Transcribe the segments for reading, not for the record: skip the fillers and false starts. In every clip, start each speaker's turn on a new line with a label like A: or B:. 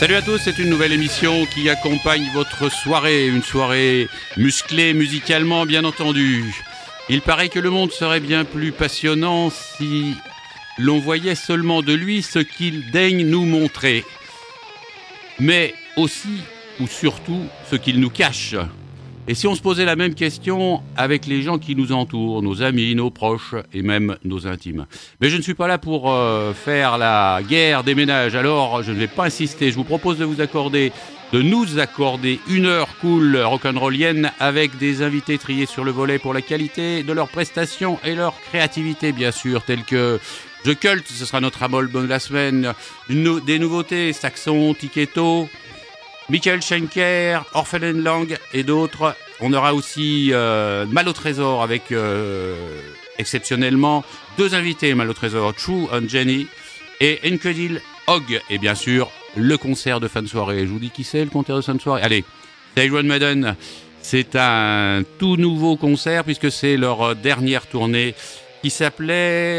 A: Salut à tous, c'est une nouvelle émission qui accompagne votre soirée, une soirée musclée musicalement bien entendu. Il paraît que le monde serait bien plus passionnant si l'on voyait seulement de lui ce qu'il daigne nous montrer, mais aussi ou surtout ce qu'il nous cache. Et si on se posait la même question avec les gens qui nous entourent, nos amis, nos proches et même nos intimes. Mais je ne suis pas là pour faire la guerre des ménages, alors je ne vais pas insister. Je vous propose de nous accorder une heure cool rock'n'rollienne avec des invités triés sur le volet pour la qualité de leurs prestations et leur créativité, bien sûr, tels que The Cult, ce sera notre album de la semaine, des nouveautés, Saxon, Tiketo, Michael Schenker, Orphan Lang et d'autres. On aura aussi Mal au Trésor avec exceptionnellement deux invités Mal au Trésor, True and Jenny et Incredible Hog. Et bien sûr, le concert de fin de soirée. Je vous dis qui c'est le concert de fin de soirée. Allez, c'est Iron Maiden. C'est un tout nouveau concert puisque c'est leur dernière tournée qui s'appelait,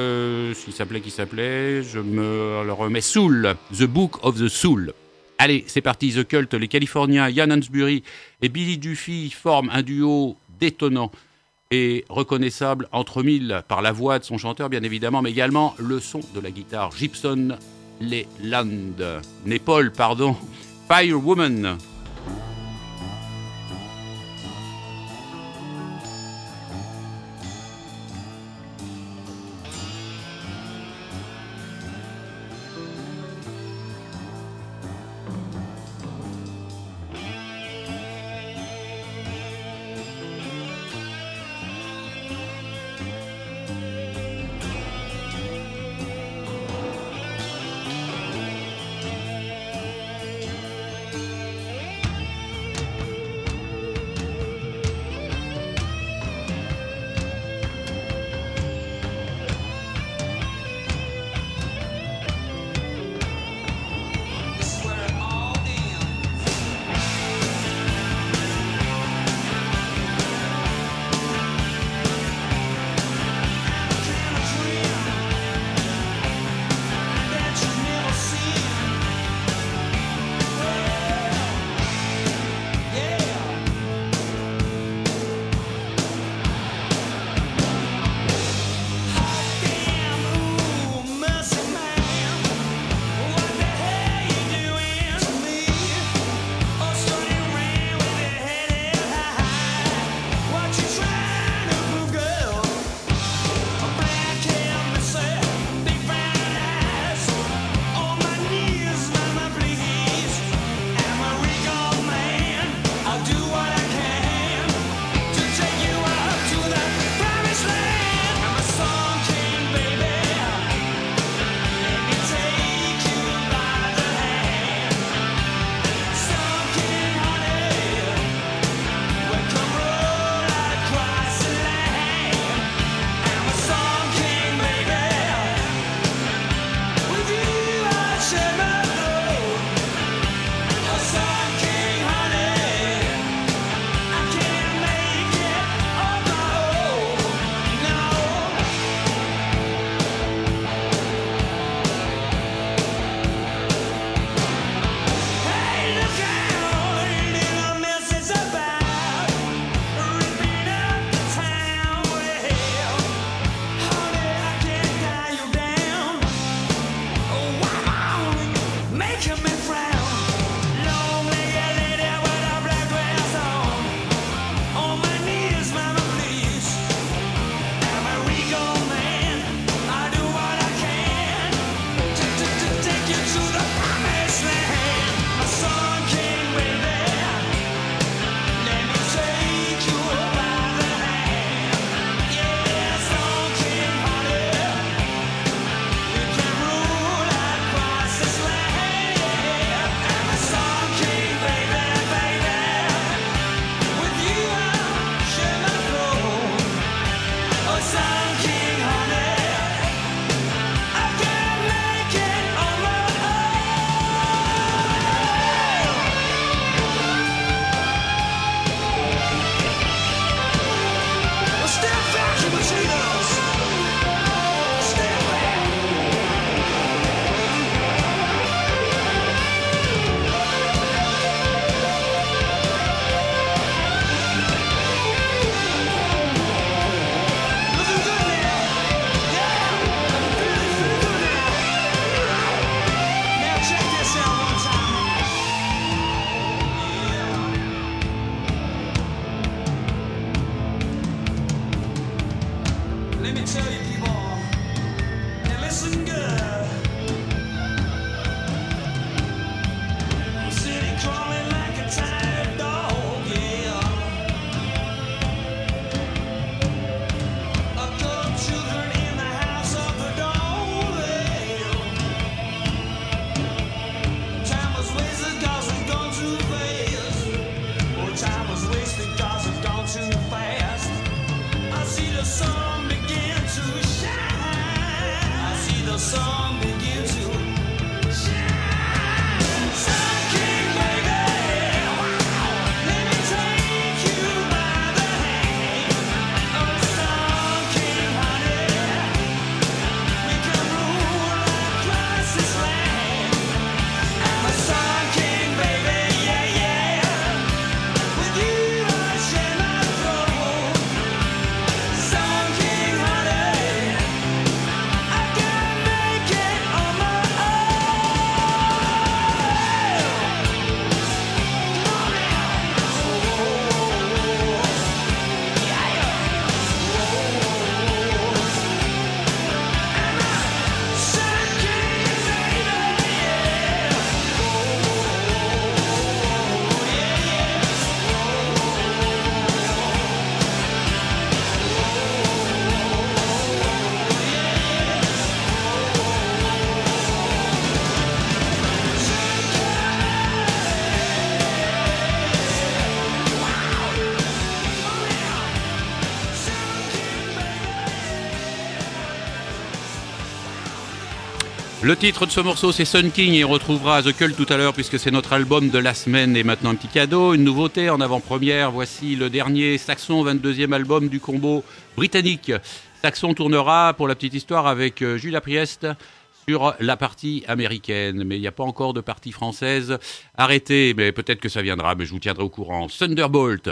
A: je me le remets, Soul, The Book of the Soul. Allez, c'est parti, The Cult, les Californiens Ian Hansbury et Billy Duffy forment un duo détonnant et reconnaissable entre mille par la voix de son chanteur, bien évidemment, mais également le son de la guitare Gibson Paul, Firewoman. Le titre de ce morceau, c'est Sun King, et on retrouvera The Cult tout à l'heure puisque c'est notre album de la semaine. Et maintenant un petit cadeau, une nouveauté en avant-première. Voici le dernier Saxon, 22e album du combo britannique. Saxon tournera, pour la petite histoire, avec Judas Priest sur la partie américaine. Mais il n'y a pas encore de partie française arrêtée. Mais peut-être que ça viendra, mais je vous tiendrai au courant. Thunderbolt.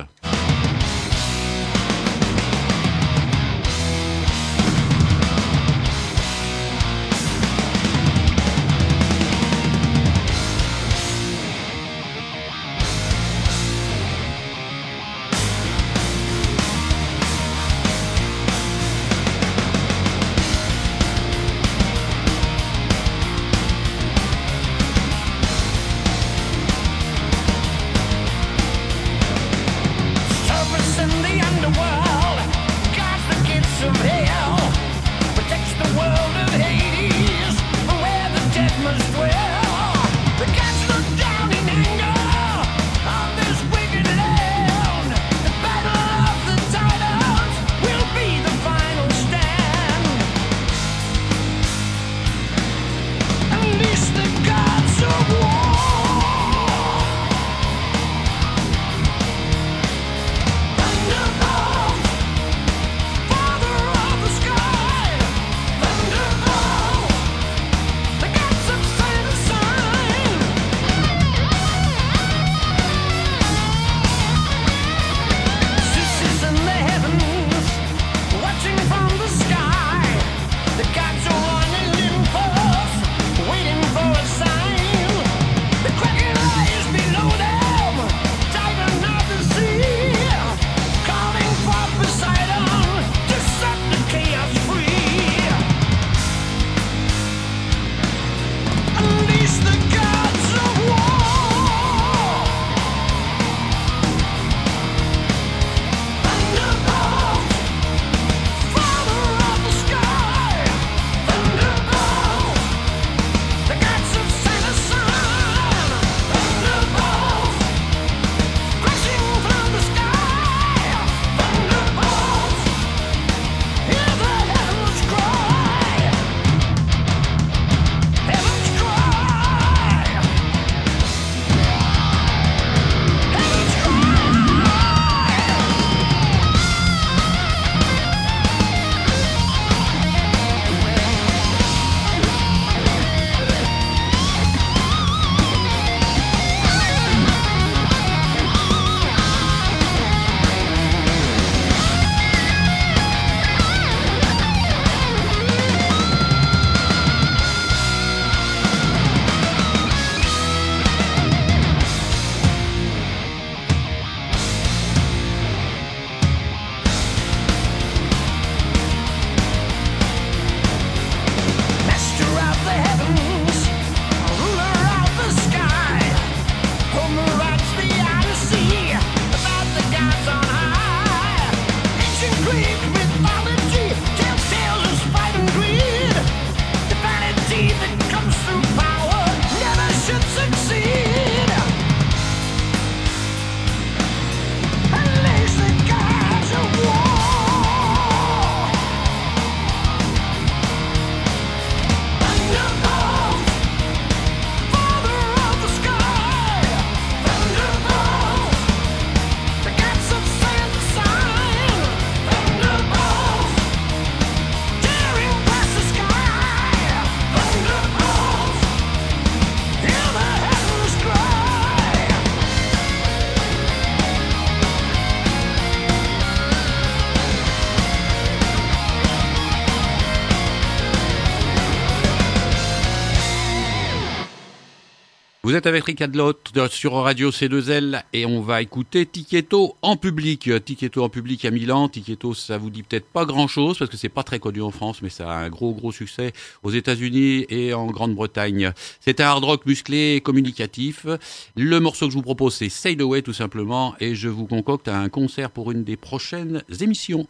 A: Vous êtes avec Rick Adlot sur Radio C2L et on va écouter Tichetto en public. Tichetto en public à Milan. Tichetto, ça vous dit peut-être pas grand-chose parce que c'est pas très connu en France, mais ça a un gros succès aux États-Unis et en Grande-Bretagne. C'est un hard rock musclé et communicatif. Le morceau que je vous propose, c'est Sail Away tout simplement, et je vous concocte un concert pour une des prochaines émissions.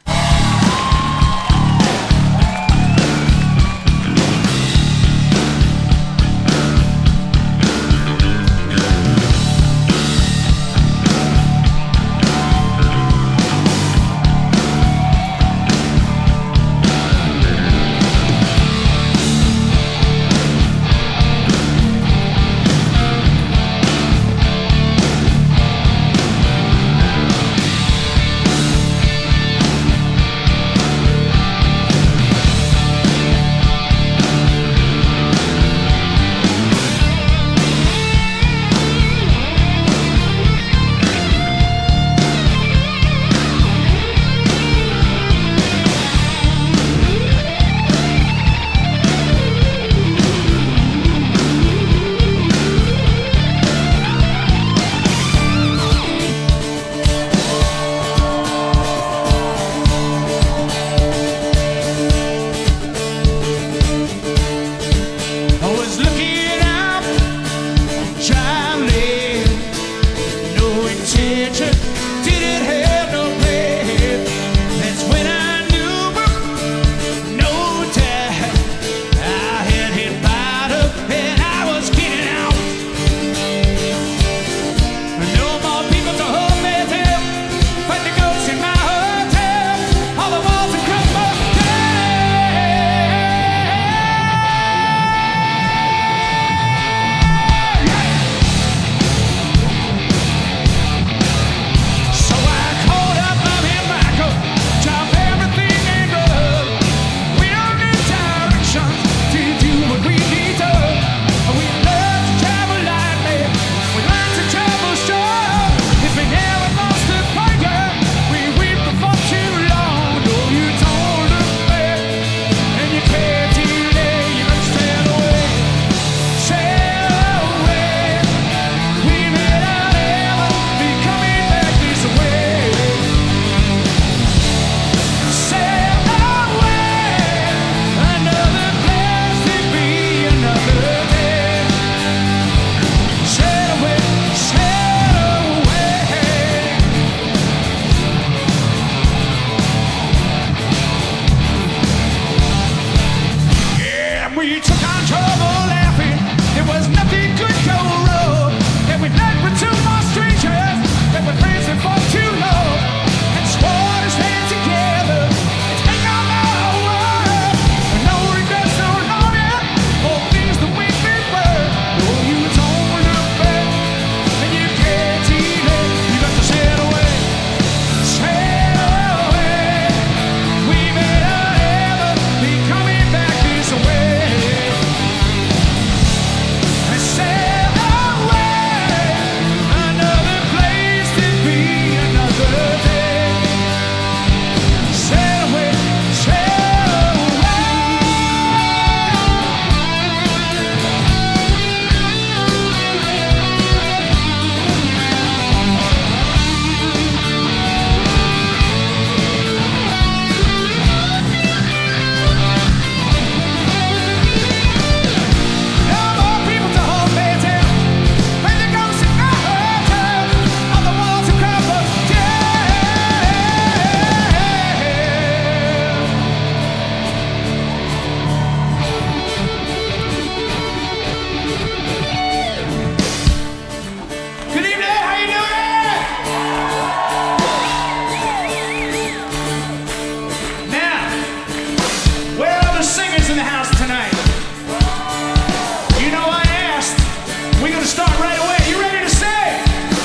B: ladies in the house tonight. You know I asked. We're gonna start right away. You ready to sing?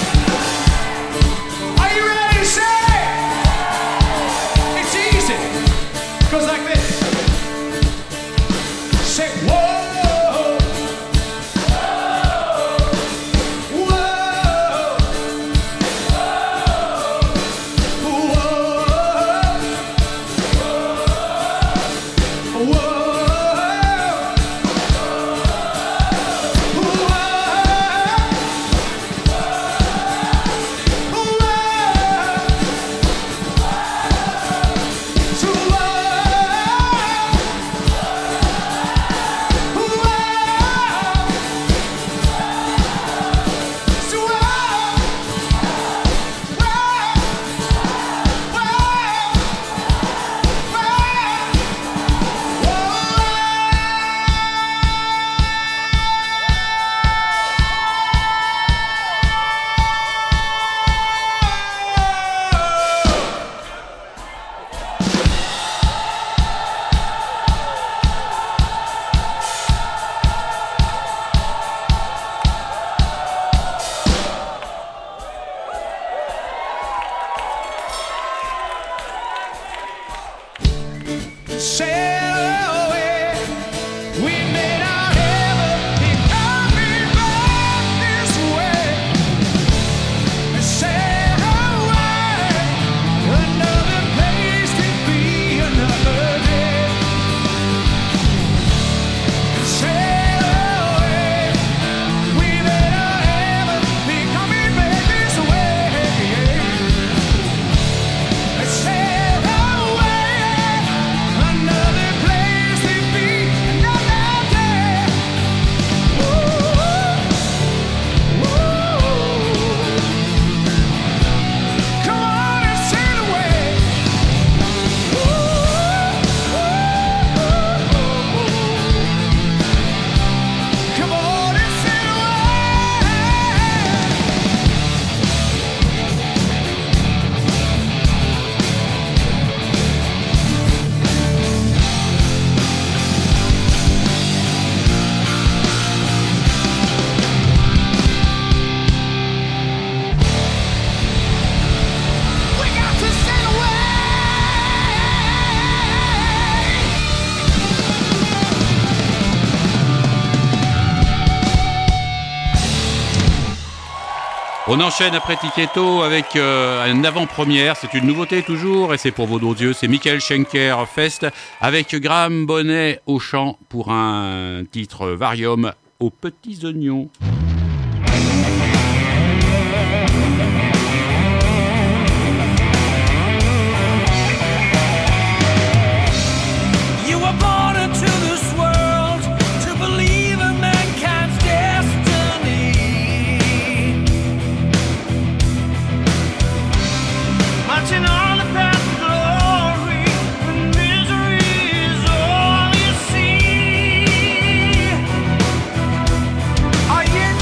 B: Are you ready to sing? It's easy. It goes like this. Say whoa.
A: On enchaîne après Tichetto avec une avant-première, c'est une nouveauté toujours et c'est pour vos yeux, c'est Michael Schenker Fest avec Graham Bonnet au chant pour un titre Varium aux petits oignons.
B: Are you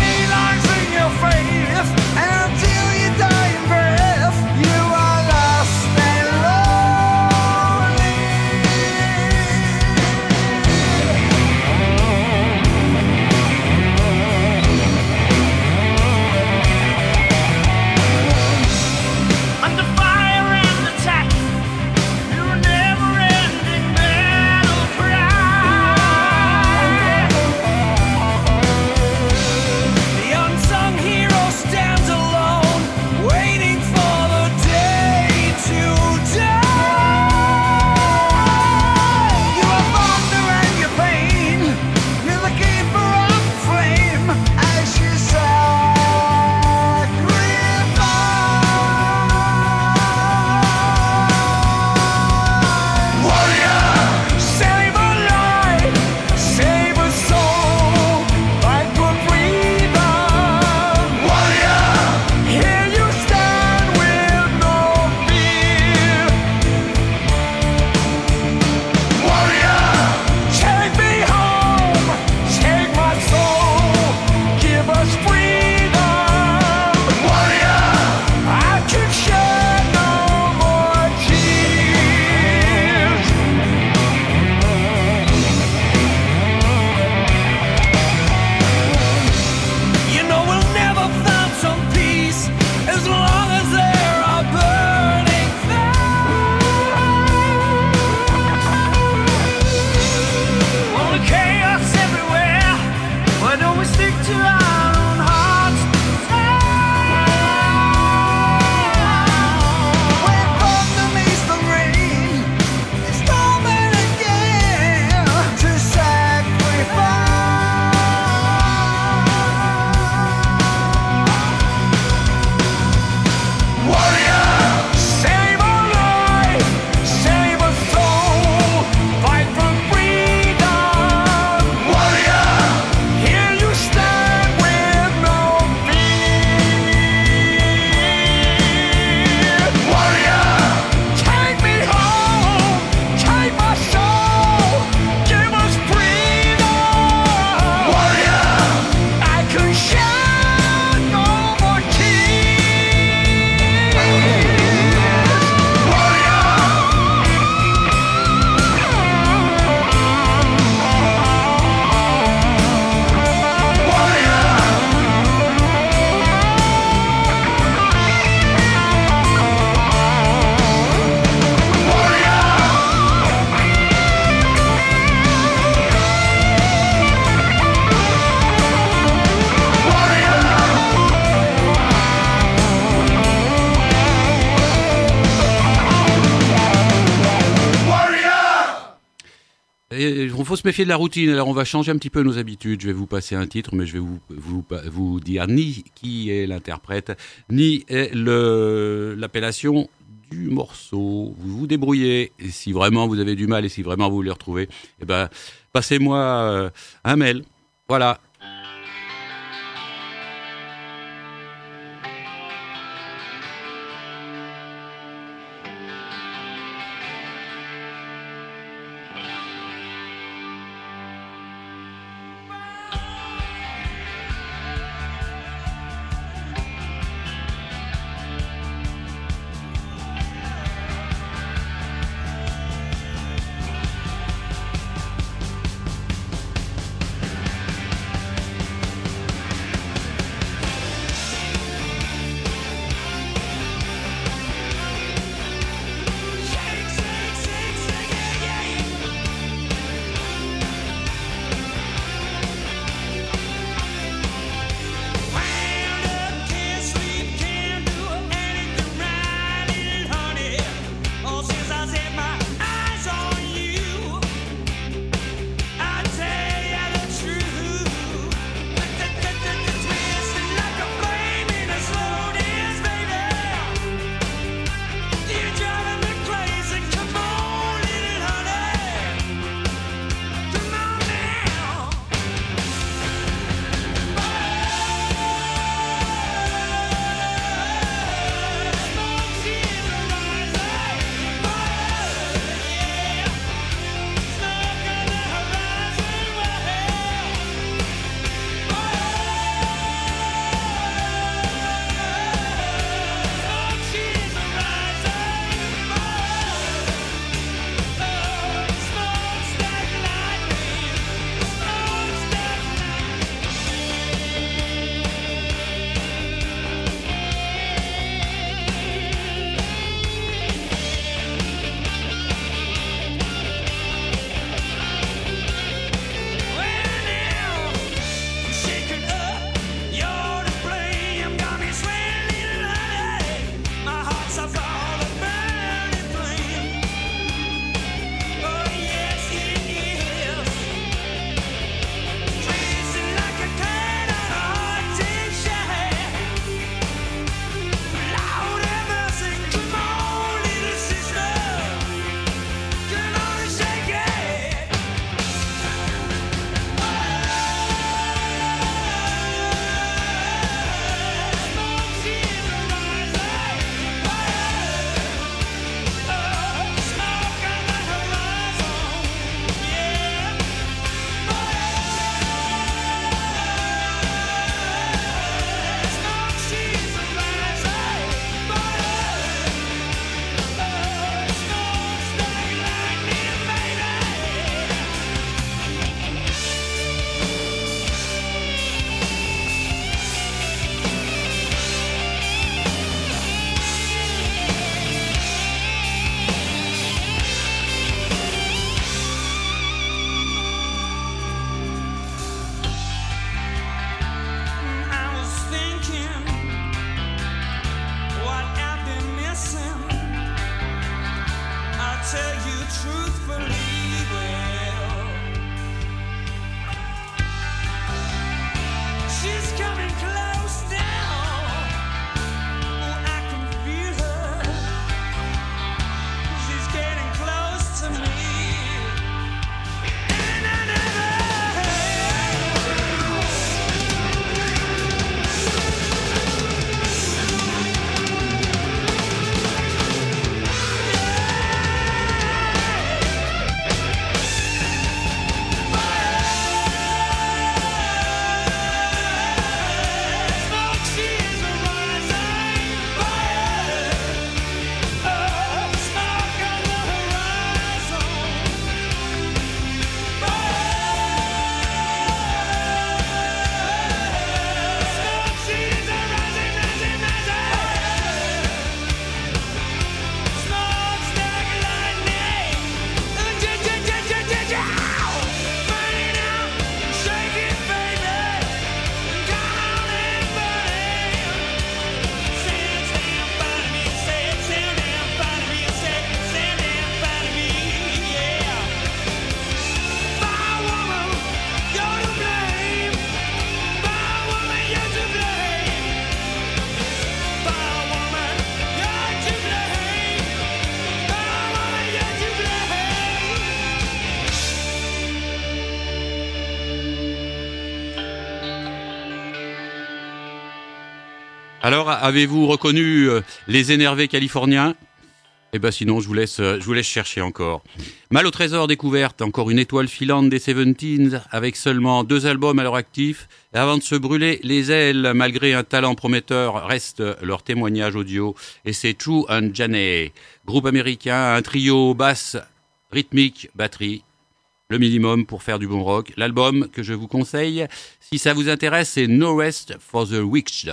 A: faut se méfier de la routine. Alors, on va changer un petit peu nos habitudes. Je vais vous passer un titre, mais je vais vous dire ni qui est l'interprète, ni l'appellation du morceau. Vous vous débrouillez. Et si vraiment vous avez du mal et si vraiment vous voulez le retrouver, eh ben, passez-moi un mail. Voilà. Alors, avez-vous reconnu les énervés californiens ? Eh ben sinon, je vous laisse chercher encore. Mal au trésor découverte, encore une étoile filante des 70s, avec seulement 2 albums à leur actif. Et avant de se brûler les ailes, malgré un talent prometteur, reste leur témoignage audio. Et c'est True and Janey, groupe américain, un trio basse, rythmique, batterie. Le minimum pour faire du bon rock. L'album que je vous conseille, si ça vous intéresse, c'est No Rest for the Wicked.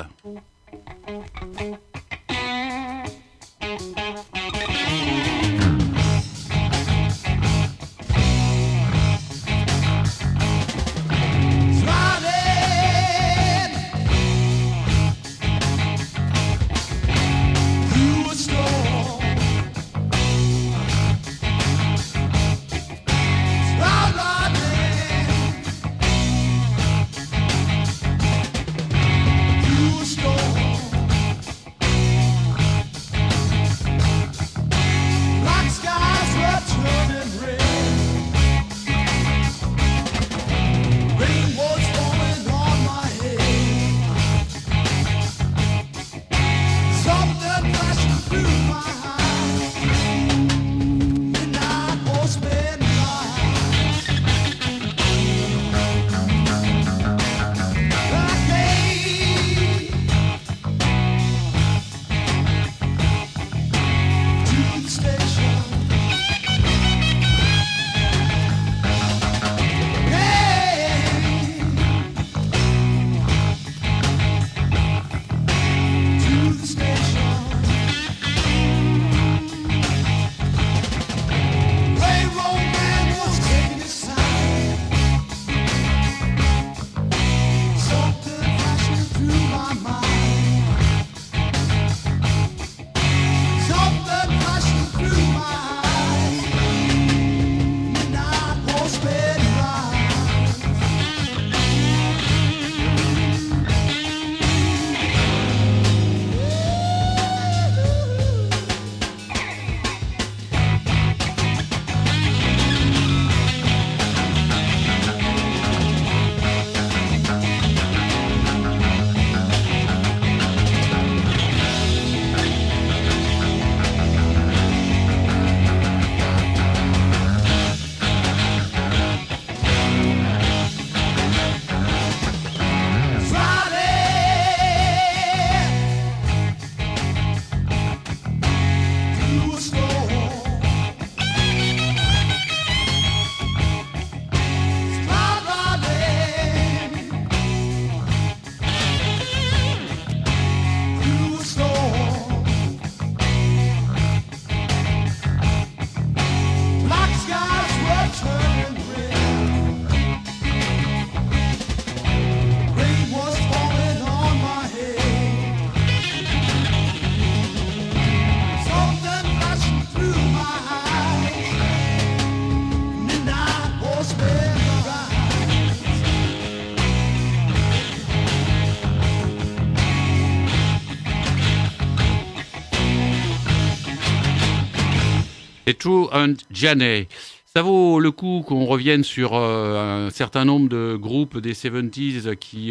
A: C'est True and Janey. Ça vaut le coup qu'on revienne sur un certain nombre de groupes des 70s qui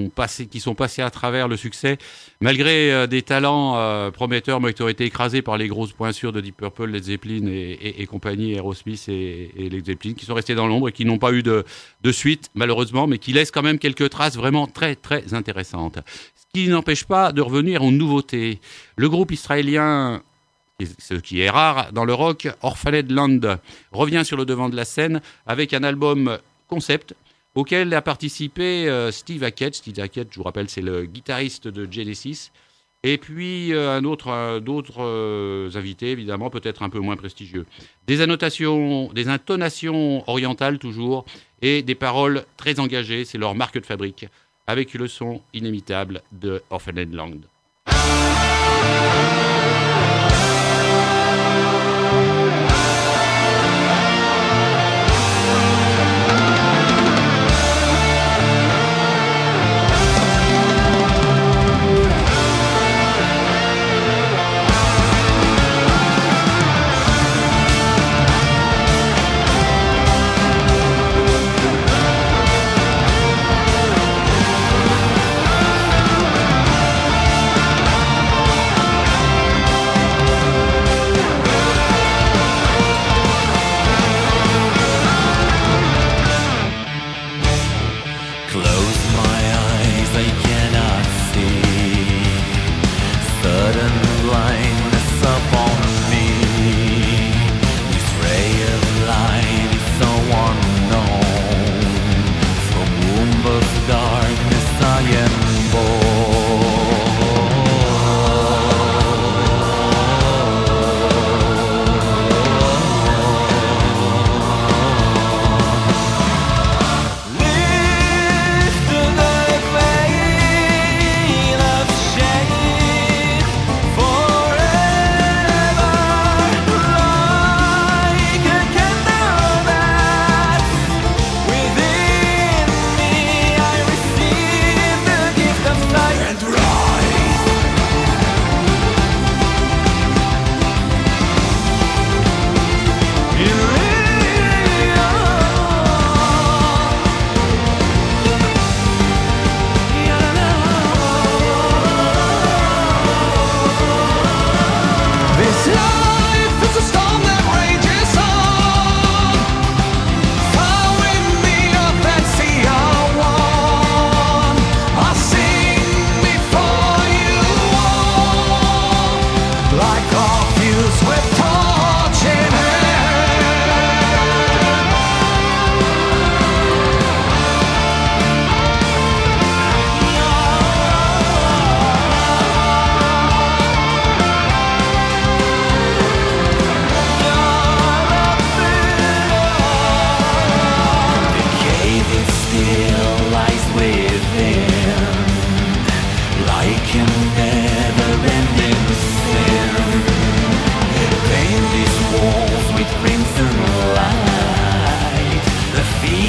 A: sont passés à travers le succès, malgré des talents prometteurs, mais qui ont été écrasés par les grosses pointures de Deep Purple, Led Zeppelin et compagnie, Aerosmith et Led Zeppelin, qui sont restés dans l'ombre et qui n'ont pas eu de suite, malheureusement, mais qui laissent quand même quelques traces vraiment très, très intéressantes. Ce qui n'empêche pas de revenir aux nouveautés. Le groupe israélien, ce qui est rare dans le rock, Orphaned Land, revient sur le devant de la scène avec un album concept auquel a participé Steve Hackett. Steve Hackett, je vous rappelle, c'est le guitariste de Genesis. Et puis d'autres invités, évidemment, peut-être un peu moins prestigieux. Des intonations orientales toujours, et des paroles très engagées, c'est leur marque de fabrique, avec le son inimitable de Orphaned Land.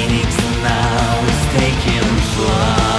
C: Phoenix now is taking flight.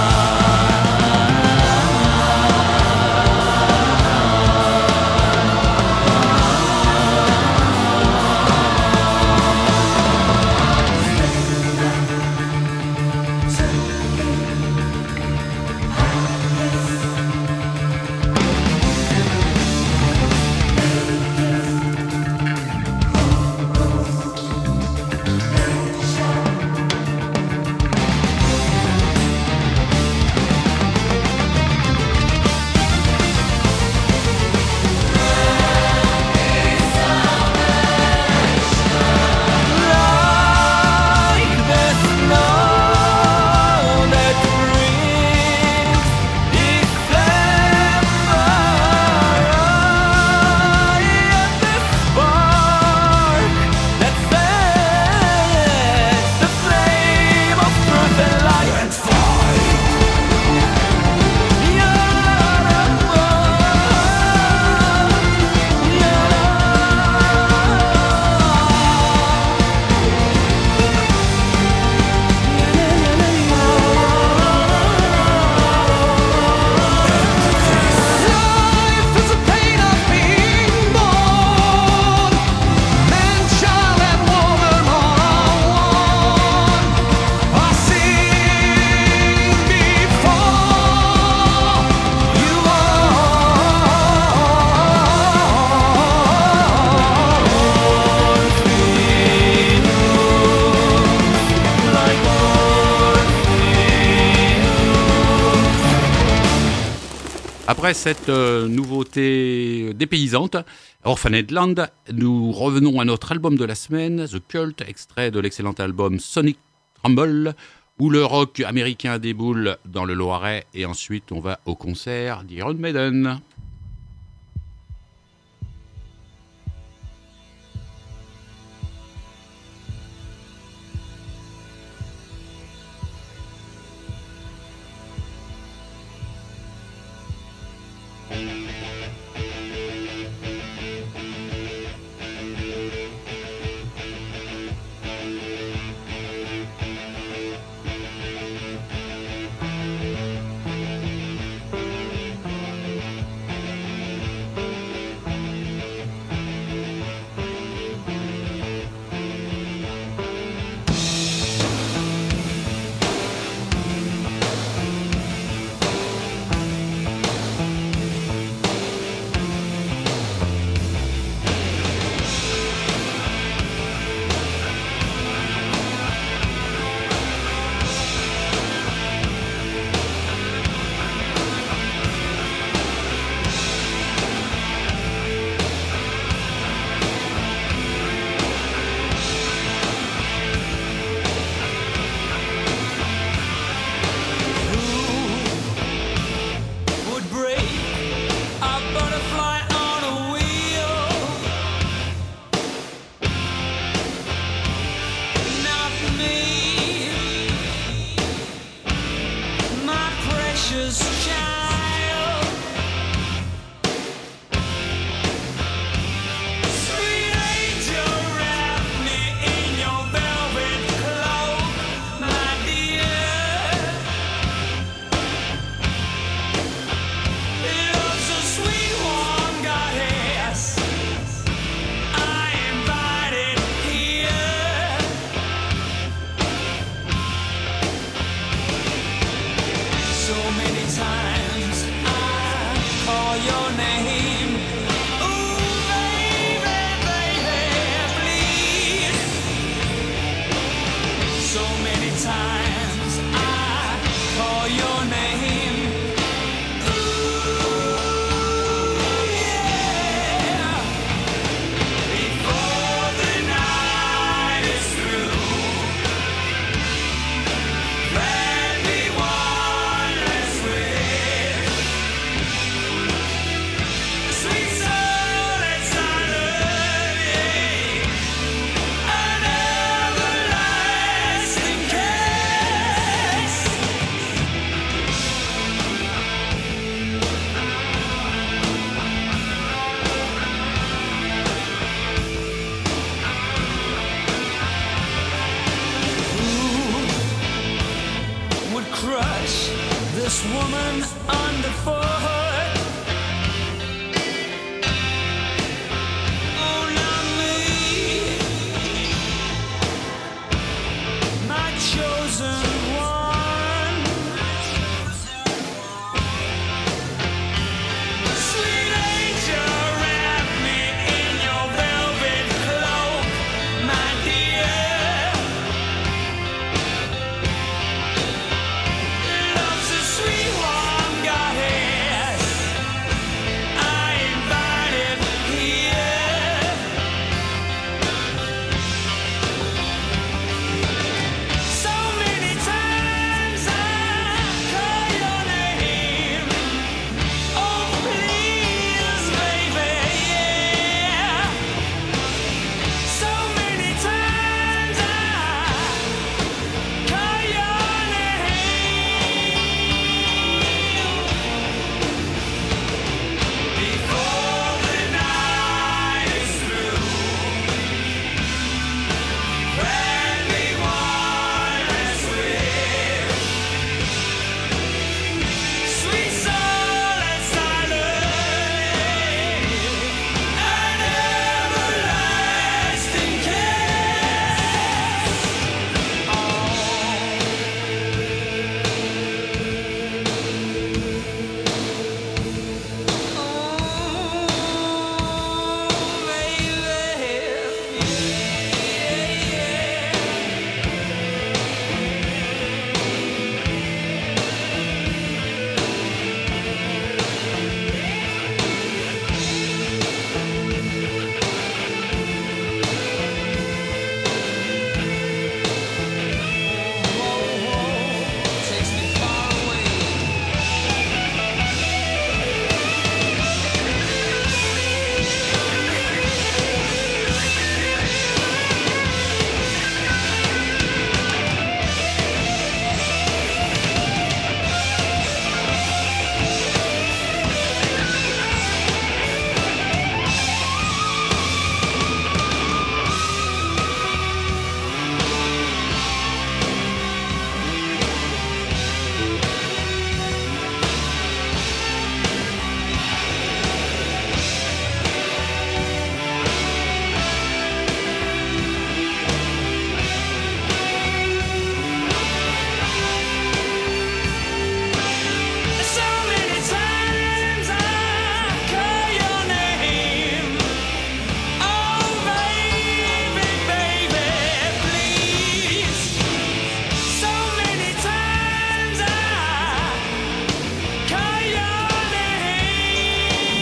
A: Après cette nouveauté dépaysante, Orphaned Land, nous revenons à notre album de la semaine, The Cult, extrait de l'excellent album Sonic Trumbull, où le rock américain déboule dans le Loiret, et ensuite on va au concert d'Iron Maiden.
B: this woman underfoot. Oh, not me, my chosen one. Sweet angel, wrap me in your velvet cloak, my dear. Love's a sweet warm goddess I invited here. So many times I call your name. Oh, please, baby, yeah. So many times I call your name. Before the night is through, friendly waters with sweet soul and silence, an everlasting kiss. Oh, baby, yeah. Takes me far away. So many times I call your name. Oh, baby, baby, please. So many times I call your name.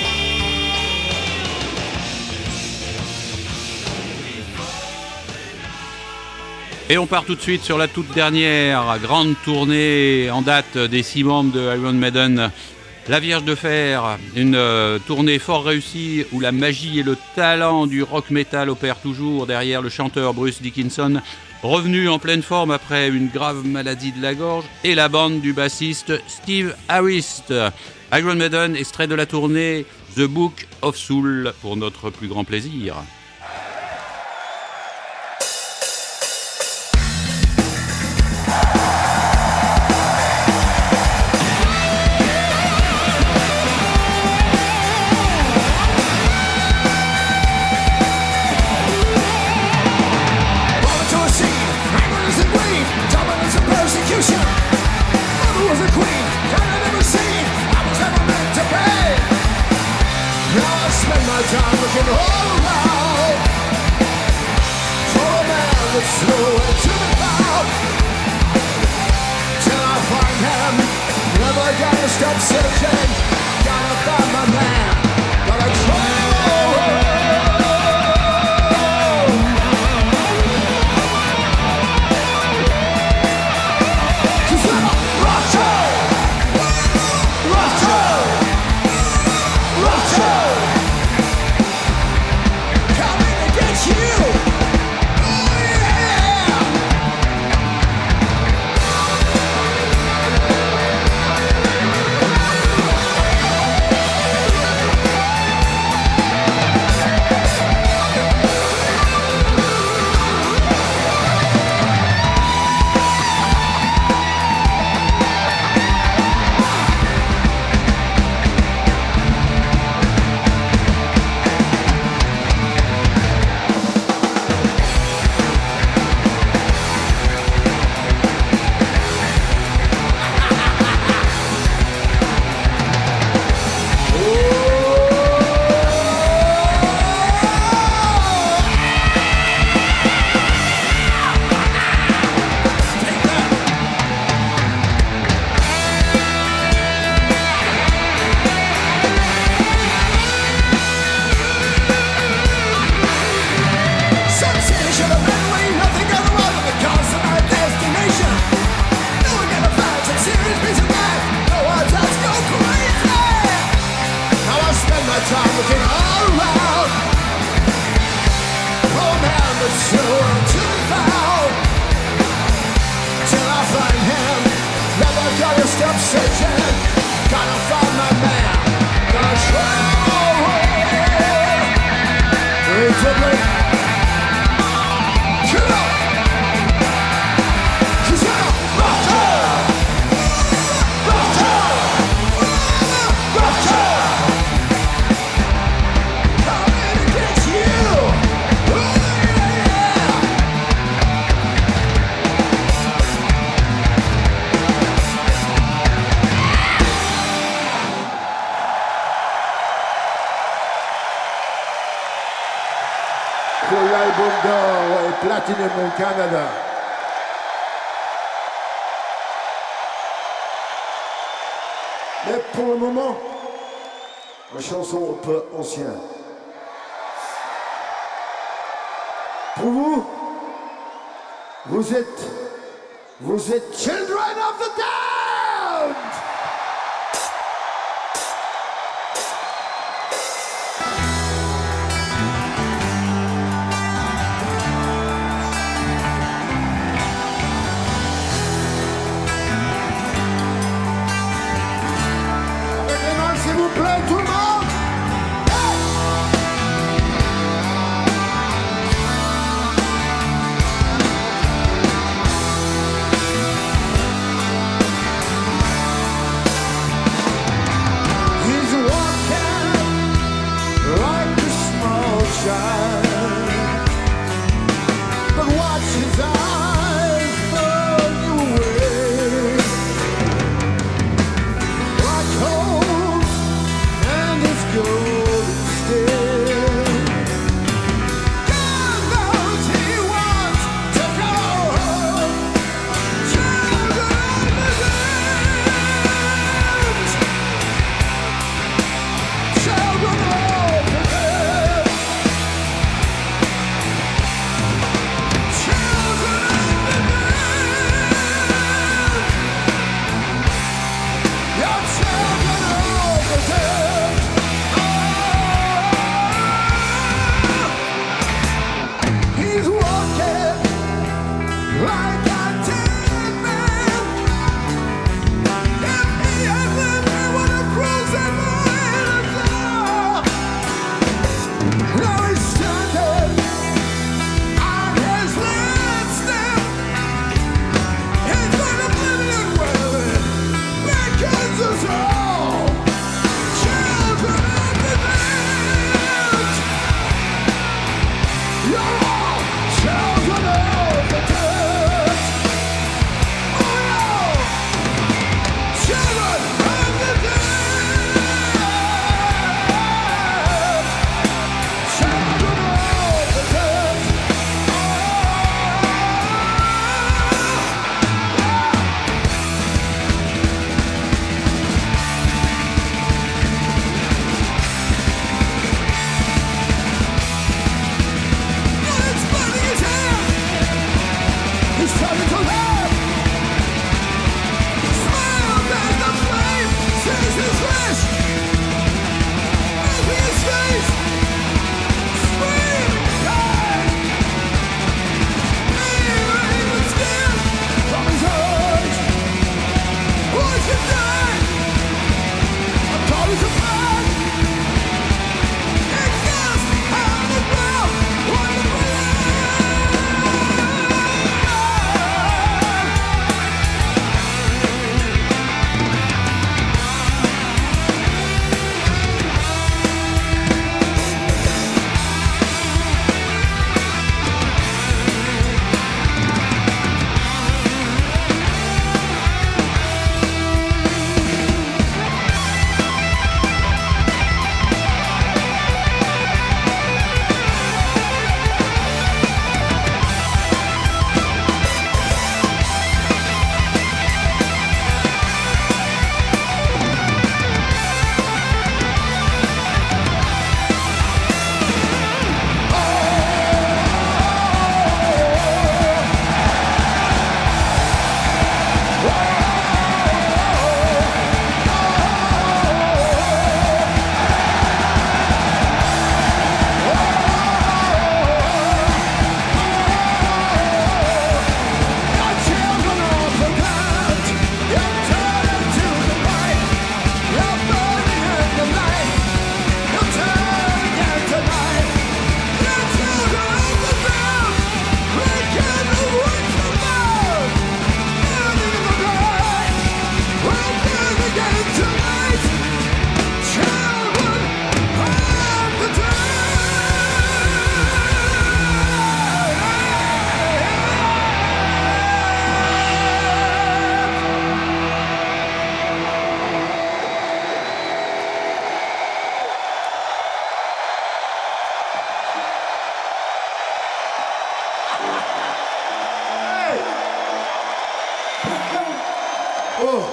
A: Et on part tout de suite sur la toute dernière grande tournée en date des 6 membres de Iron Maiden, La Vierge de Fer, une tournée fort réussie où la magie et le talent du rock metal opèrent toujours derrière le chanteur Bruce Dickinson, revenu en pleine forme après une grave maladie de la gorge, et la bande du bassiste Steve Harris. Iron Maiden, extrait de la tournée The Book of Soul, pour notre plus grand plaisir.
B: Born to a scene, ignorance and greed, dominance and persecution. Mother was a queen, kind I never seen. I was never meant to be. Now I spend my time looking all around for a man that's nowhere to be found. Till I find him, never gonna stop searching. Gotta find my man, gotta try. obsession. Gotta find my man. Control. Reasonably. Kill up. She's in a battle. Battle. Battle. Coming against you. Pour l'album d'or et platinum au Canada. Mais pour le moment, ma chanson un peu ancienne. Pour vous, vous êtes Children of the Damned! Avec les mains, s'il vous plaît, tout le monde! He's walking like a small child, but watch his eyes burn you away like coals and
D: Oh.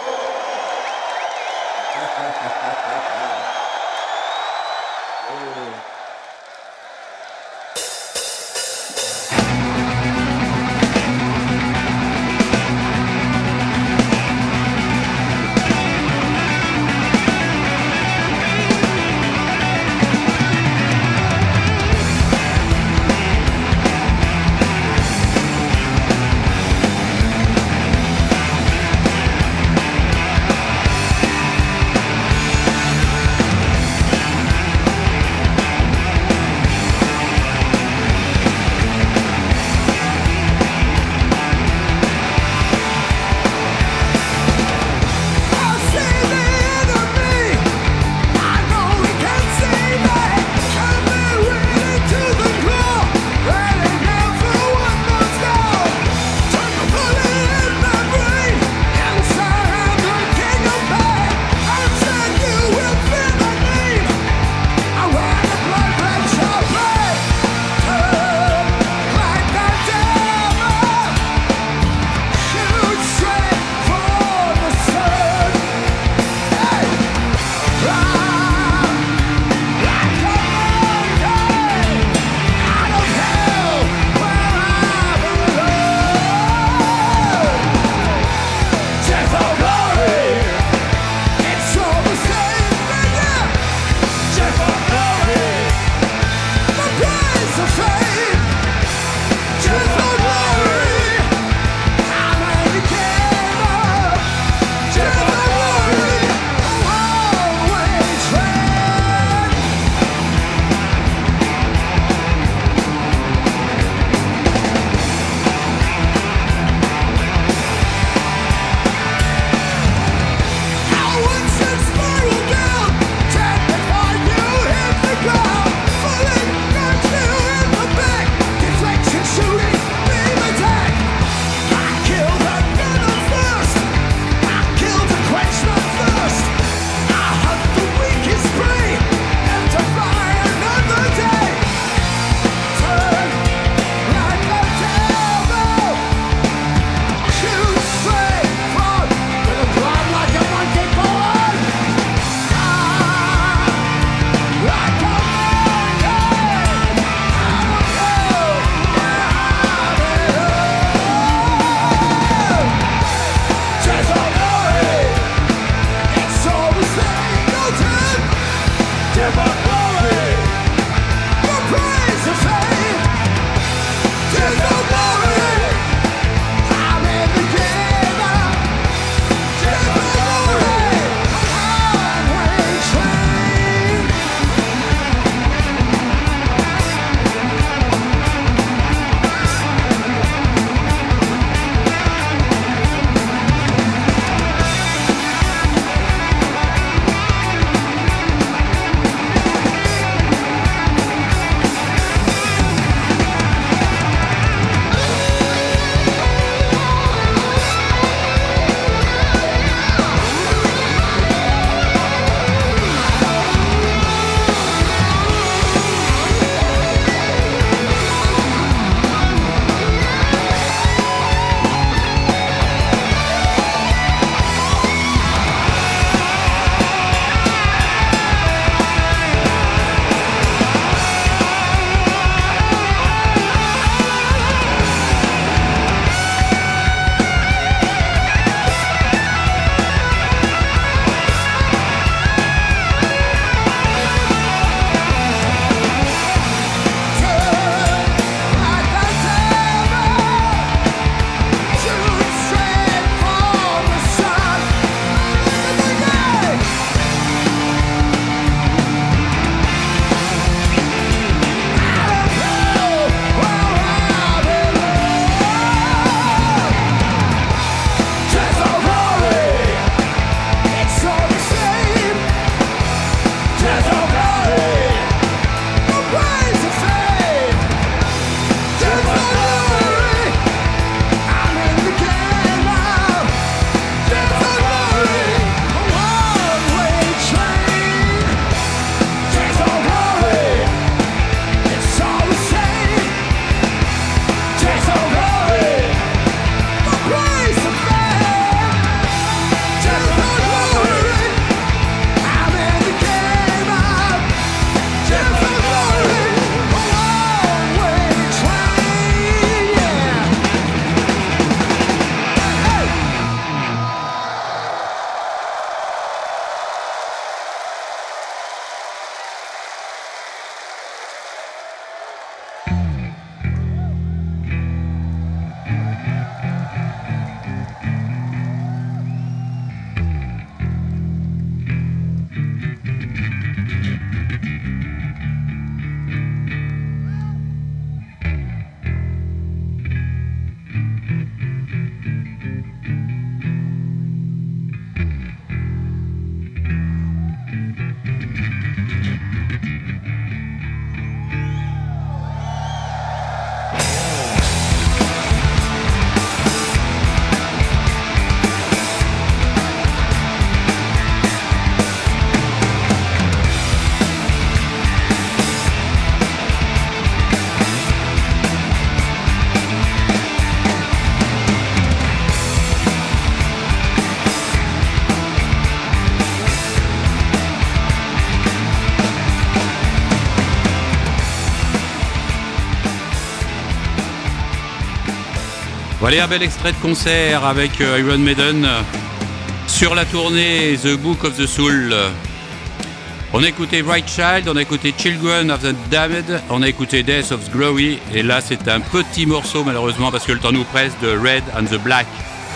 A: Voilà un bel extrait de concert avec Iron Maiden sur la tournée The Book of the Soul. On a écouté Right Child, on a écouté Children of the Damned, on a écouté Death of Glory, et là c'est un petit morceau malheureusement parce que le temps nous presse, de Red and the Black.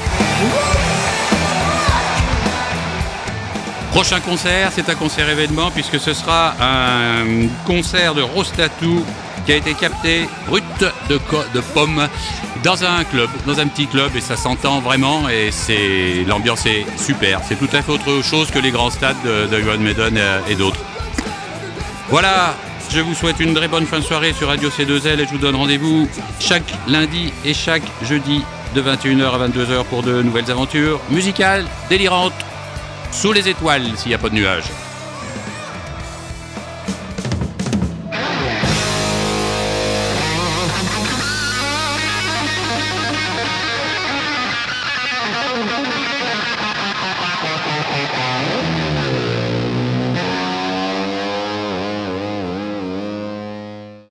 A: Prochain concert, c'est un concert événement puisque ce sera un concert de Rostatu qui a été capté brut de pomme dans un club, dans un petit club, et ça s'entend vraiment, et l'ambiance est super. C'est tout à fait autre chose que les grands stades de Iron Maiden et d'autres. Voilà, je vous souhaite une très bonne fin de soirée sur Radio C2L et je vous donne rendez-vous chaque lundi et chaque jeudi de 21h à 22h pour de nouvelles aventures musicales délirantes sous les étoiles s'il n'y a pas de nuages.